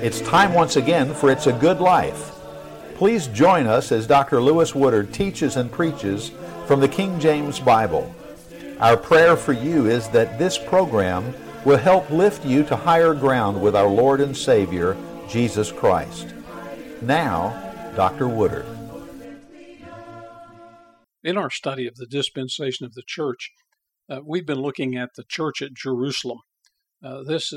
It's time once again for It's a Good Life. Please join us as Dr. Lewis Woodard teaches and preaches from the King James Bible. Our prayer for you is that this program will help lift you to higher ground with our Lord and Savior, Jesus Christ. Now, Dr. Woodard. In our study of the dispensation of the church, we've been looking at the church at Jerusalem. This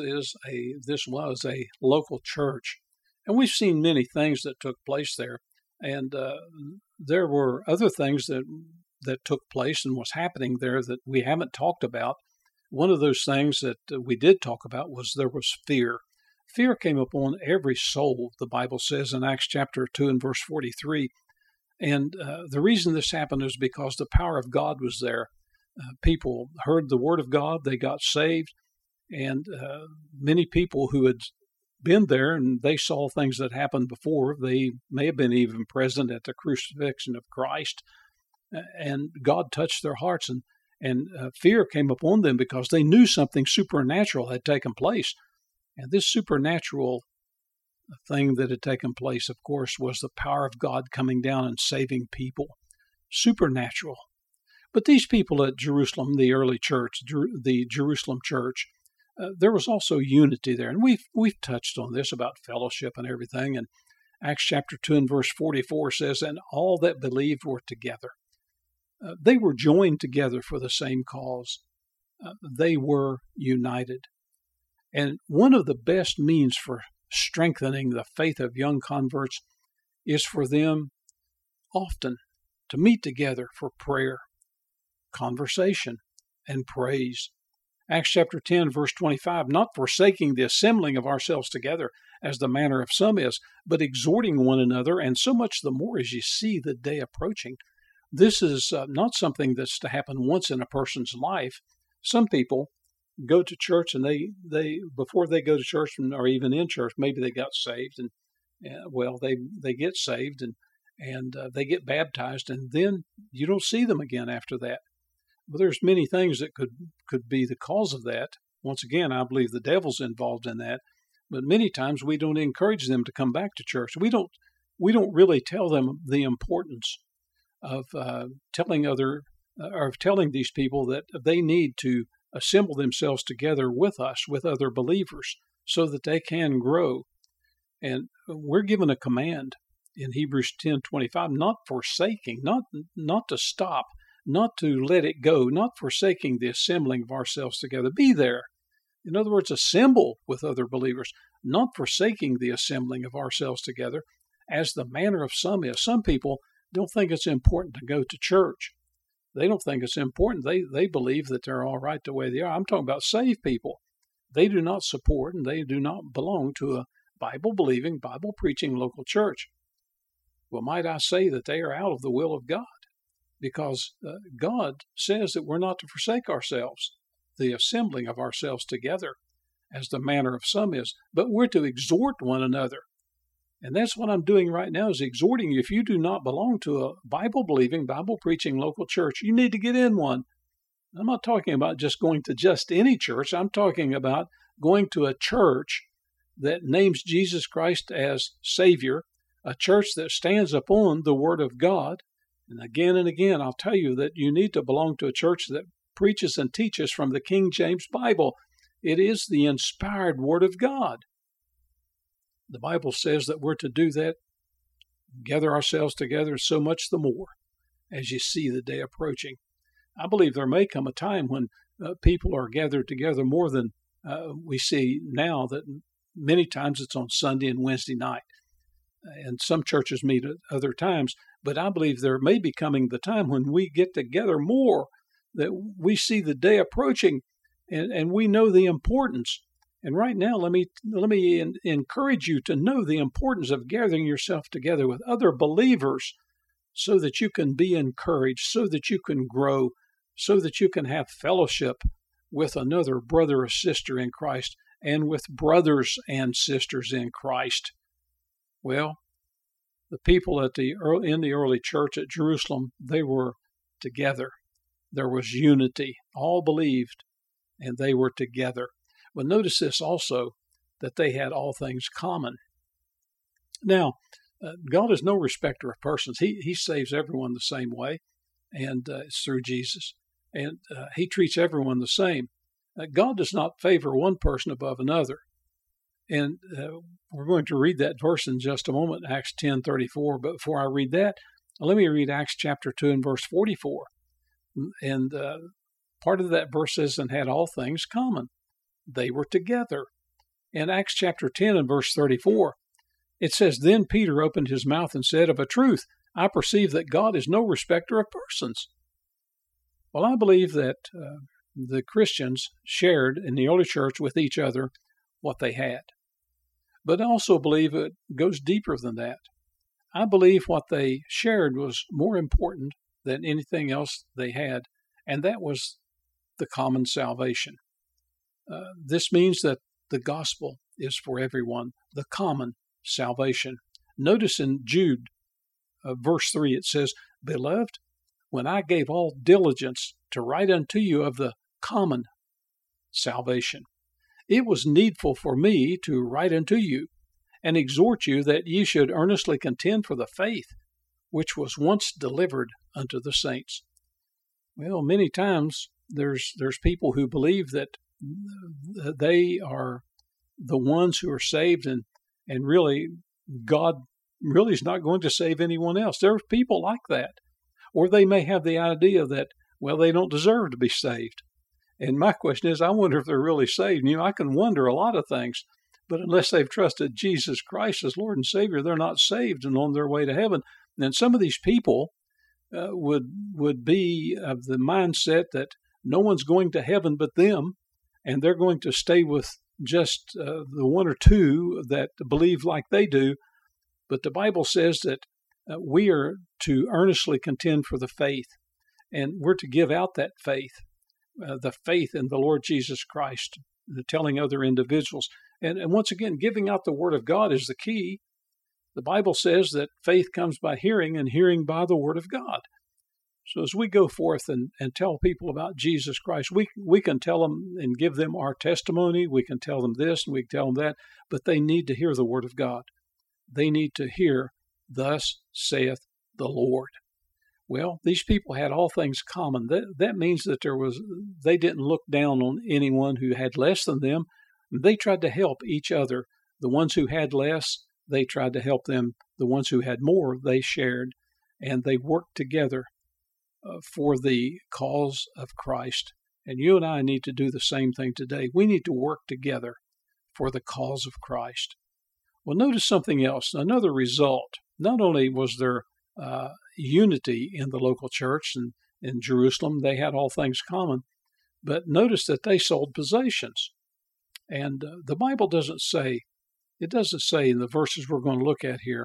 was a local church, and we've seen many things that took place there. And there were other things that took place and was happening there that we haven't talked about. One of those things that we did talk about was there was fear. Fear came upon every soul, the Bible says in Acts chapter 2 and verse 43. And the reason this happened is because the power of God was there. People heard the word of God, they got saved, and many people who had been there and they saw things that happened before, they may have been even present at the crucifixion of Christ, and God touched their hearts, and fear came upon them because they knew something supernatural had taken place. And this supernatural thing that had taken place, of course, was the power of God coming down and saving people. Supernatural. But these people at Jerusalem, the early church, the Jerusalem church, there was also unity there. And we've touched on this about fellowship and everything. And Acts chapter 2 and verse 44 says, "And all that believed were together." They were joined together for the same cause. They were united. And one of the best means for strengthening the faith of young converts is for them often to meet together for prayer, conversation, and praise. Acts chapter 10, verse 25, "Not forsaking the assembling of ourselves together, as the manner of some is, but exhorting one another, and so much the more as you see the day approaching." This is not something that's to happen once in a person's life. Some people go to church, and they before they go to church or even in church, maybe they got saved, and they get saved and they get baptized, and then you don't see them again after that. Well, there's many things that could be the cause of that. Once again, I believe the devil's involved in that. But many times we don't encourage them to come back to church. We don't really tell them the importance of telling these people that they need to assemble themselves together with us, with other believers, so that they can grow. And we're given a command in Hebrews 10:25, not forsaking, not to stop, not to let it go, not forsaking the assembling of ourselves together. Be there. In other words, assemble with other believers, not forsaking the assembling of ourselves together, as the manner of some is. Some people don't think it's important to go to church. They don't think it's important. They believe that they're all right the way they are. I'm talking about saved people. They do not support and they do not belong to a Bible-believing, Bible-preaching local church. Well, might I say that they are out of the will of God? Because God says that we're not to forsake ourselves, the assembling of ourselves together, as the manner of some is, but we're to exhort one another. And that's what I'm doing right now, is exhorting you. If you do not belong to a Bible-believing, Bible-preaching local church, you need to get in one. I'm not talking about just going to just any church. I'm talking about going to a church that names Jesus Christ as Savior, a church that stands upon the Word of God. And again, I'll tell you that you need to belong to a church that preaches and teaches from the King James Bible. It is the inspired Word of God. The Bible says that we're to do that, gather ourselves together, so much the more as you see the day approaching. I believe there may come a time when people are gathered together more than we see now, that many times it's on Sunday and Wednesday night. And some churches meet at other times, but I believe there may be coming the time when we get together more, that we see the day approaching and we know the importance. And right now, let me encourage you to know the importance of gathering yourself together with other believers so that you can be encouraged, so that you can grow, so that you can have fellowship with another brother or sister in Christ and with brothers and sisters in Christ. Well, the people in the early church at Jerusalem, they were together. There was unity. All believed, and they were together. But notice this also. that they had all things common. Now, God is no respecter of persons. He saves everyone the same way, and it's through Jesus. And He treats everyone the same. God does not favor one person above another. And we're going to read that verse in just a moment, Acts 10:34. But before I read that, let me read Acts chapter 2 and verse 44. And part of that verse says, and had all things common. They were together. In Acts chapter 10 and verse 34, it says, then Peter opened his mouth and said, of a truth, I perceive that God is no respecter of persons. Well, I believe that the Christians shared in the early church with each other what they had. But I also believe it goes deeper than that. I believe what they shared was more important than anything else they had, and that was the common salvation. This means that the gospel is for everyone, the common salvation. Notice in Jude, verse 3, it says, beloved, when I gave all diligence to write unto you of the common salvation, it was needful for me to write unto you and exhort you that ye should earnestly contend for the faith which was once delivered unto the saints. Well, many times there's people who believe that they are the ones who are saved, and really God really is not going to save anyone else. There are people like that. Or they may have the idea that, well, they don't deserve to be saved. And my question is, I wonder if they're really saved. You know, I can wonder a lot of things, but unless they've trusted Jesus Christ as Lord and Savior, they're not saved and on their way to heaven. And some of these people would be of the mindset that no one's going to heaven but them, and they're going to stay with just the one or two that believe like they do. But the Bible says that we are to earnestly contend for the faith, and we're to give out that faith, the faith in the Lord Jesus Christ, telling other individuals. And once again, giving out the Word of God is the key. The Bible says that faith comes by hearing, and hearing by the Word of God. So as we go forth and tell people about Jesus Christ, we can tell them and give them our testimony. We can tell them this and we can tell them that, but they need to hear the Word of God. They need to hear, thus saith the Lord. Well, these people had all things common. That means that they didn't look down on anyone who had less than them. They tried to help each other. The ones who had less, they tried to help them. The ones who had more, they shared, and they worked together for the cause of Christ. And you and I need to do the same thing today. We need to work together for the cause of Christ. Well, notice something else. Another result. Not only was there unity in the local church and in Jerusalem, they had all things common, but notice that they sold possessions. And the Bible doesn't say in the verses we're going to look at here,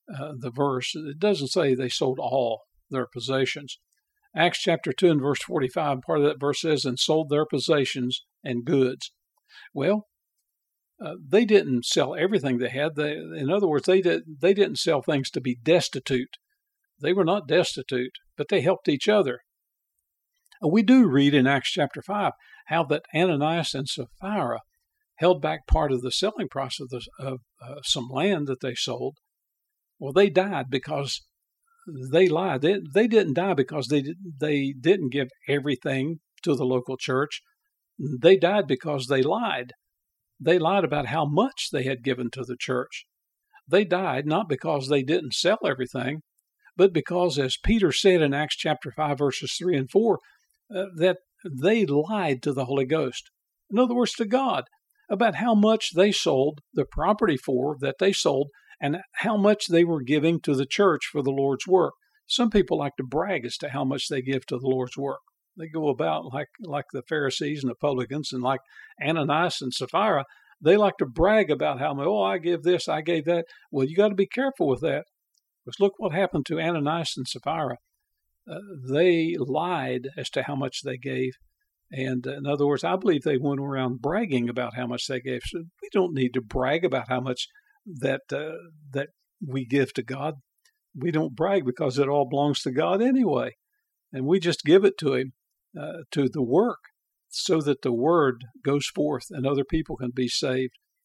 it doesn't say they sold all their possessions. Acts chapter 2 and verse 45, part of that verse says, and sold their possessions and goods. Well, they didn't sell everything they had. In other words, they didn't sell things to be destitute. They were not destitute, but they helped each other. We do read in Acts chapter 5 how that Ananias and Sapphira held back part of the selling price of some land that they sold. Well, they died because they lied. They didn't die because they didn't give everything to the local church. They died because they lied. They lied about how much they had given to the church. They died not because they didn't sell everything, but because, as Peter said in Acts chapter 5, verses 3 and 4, that they lied to the Holy Ghost. In other words, to God, about how much they sold the property for that they sold and how much they were giving to the church for the Lord's work. Some people like to brag as to how much they give to the Lord's work. They go about like the Pharisees and the publicans, and like Ananias and Sapphira, they like to brag about how much, I give this, I gave that. Well, you got to be careful with that. Because look what happened to Ananias and Sapphira. They lied as to how much they gave. And in other words, I believe they went around bragging about how much they gave. So we don't need to brag about how much that we give to God. We don't brag because it all belongs to God anyway. And we just give it to Him, to the work, so that the word goes forth and other people can be saved.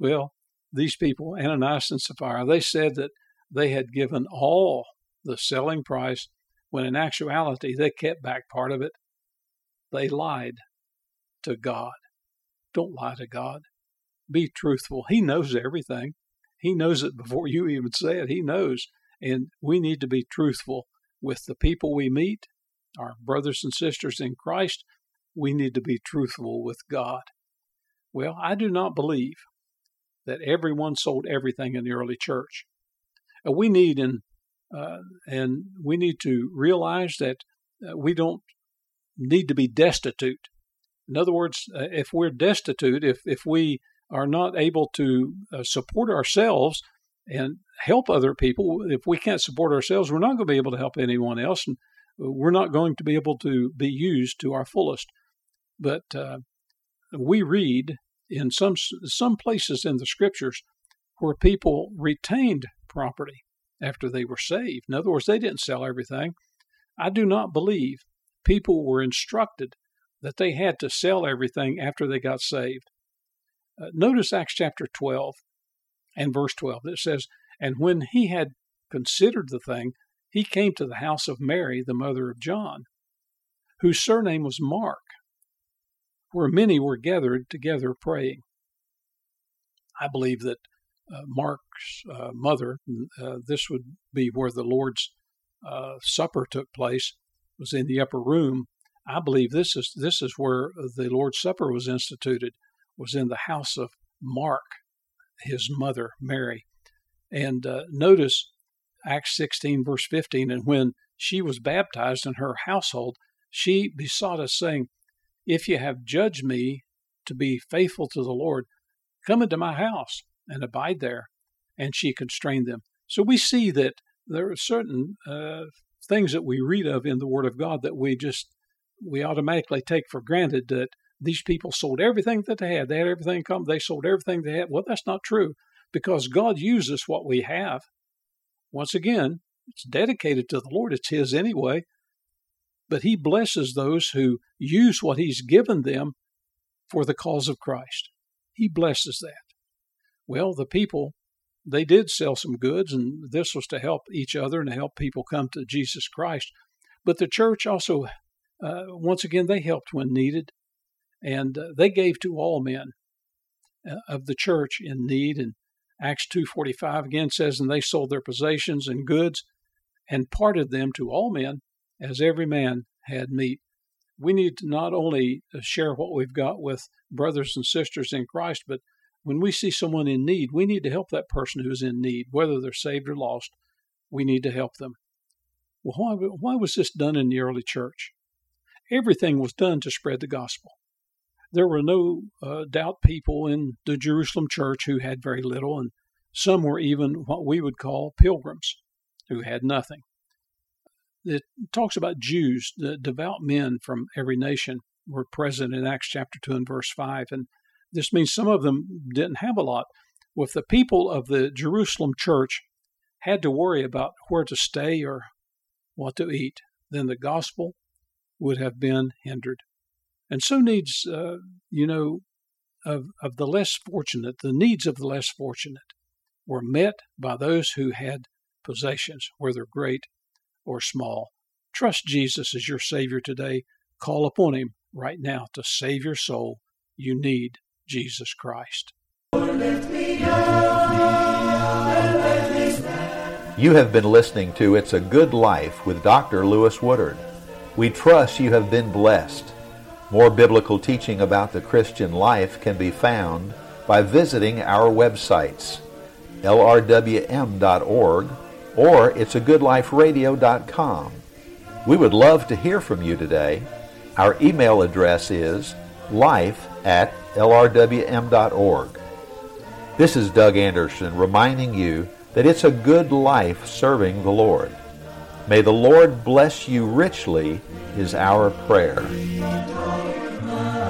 Well, these people, Ananias and Sapphira, they said that they had given all the selling price, when in actuality they kept back part of it. They lied to God. Don't lie to God. Be truthful. He knows everything. He knows it before you even say it. He knows. And we need to be truthful with the people we meet, our brothers and sisters in Christ. We need to be truthful with God. Well, I do not believe that everyone sold everything in the early church. We need to realize that we don't need to be destitute. In other words, if we're destitute, if we are not able to support ourselves and help other people, if we can't support ourselves, we're not going to be able to help anyone else, and we're not going to be able to be used to our fullest. But we read in some places in the Scriptures where people retained property after they were saved. In other words, they didn't sell everything. I do not believe people were instructed that they had to sell everything after they got saved. Notice Acts chapter 12 and verse 12. It says, "And when he had considered the thing, he came to the house of Mary, the mother of John, whose surname was Mark, where many were gathered together praying." I believe that Mark's mother, this would be where the Lord's Supper took place, was in the upper room. I believe this is where the Lord's Supper was instituted, was in the house of Mark, his mother, Mary. And notice Acts 16, verse 15, "And when she was baptized in her household, she besought us, saying, If you have judged me to be faithful to the Lord, come into my house and abide there." And she constrained them. So we see that there are certain things that we read of in the Word of God that we automatically take for granted, that these people sold everything that they had. They had everything come. They sold everything they had. Well, that's not true, because God uses what we have. Once again, it's dedicated to the Lord. It's His anyway. But He blesses those who use what He's given them for the cause of Christ. He blesses that. Well, the people, they did sell some goods, and this was to help each other and to help people come to Jesus Christ. But the church also, once again, they helped when needed, and they gave to all men of the church in need. And Acts 2:45 again says, "And they sold their possessions and goods and parted them to all men, as every man had meat." We need to not only share what we've got with brothers and sisters in Christ, but when we see someone in need, we need to help that person who's in need, whether they're saved or lost. We need to help them. Well, why was this done in the early church? Everything was done to spread the gospel. There were no doubt people in the Jerusalem church who had very little, and some were even what we would call pilgrims who had nothing. It talks about Jews, the devout men from every nation were present in Acts chapter 2 and verse 5, and this means some of them didn't have a lot. Well, if the people of the Jerusalem church had to worry about where to stay or what to eat, then the gospel would have been hindered. And so needs, of the less fortunate, the needs of the less fortunate were met by those who had possessions, whether great or small. Trust Jesus as your Savior today. Call upon Him right now to save your soul. You need Jesus Christ. You have been listening to It's a Good Life with Dr. Lewis Woodard. We trust you have been blessed. More biblical teaching about the Christian life can be found by visiting our websites, lrwm.org or it'sagoodliferadio.com. We would love to hear from you today. Our email address is life@lrwm.org. This is Doug Anderson reminding you that it's a good life serving the Lord. May the Lord bless you richly is our prayer.